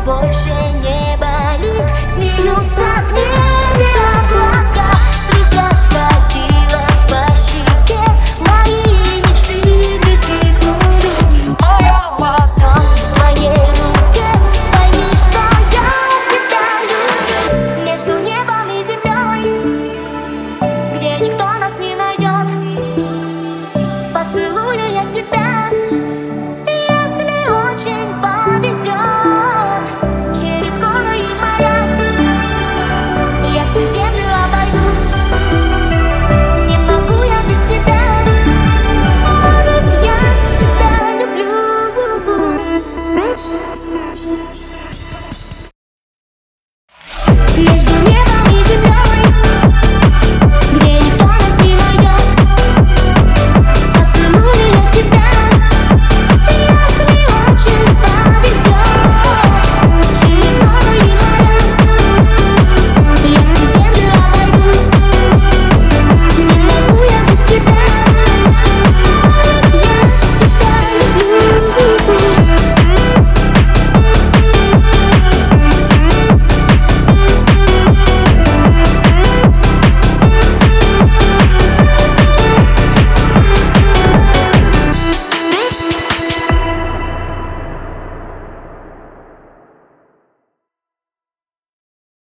больше не болит. Смеются в небе облака, слеза скатилась по щеке, мои мечты достигнули. Моя ладонь В твоей руке, пойми, что я тебя люблю. Между небом и землей, где никто нас не найдет, поцелую я тебя.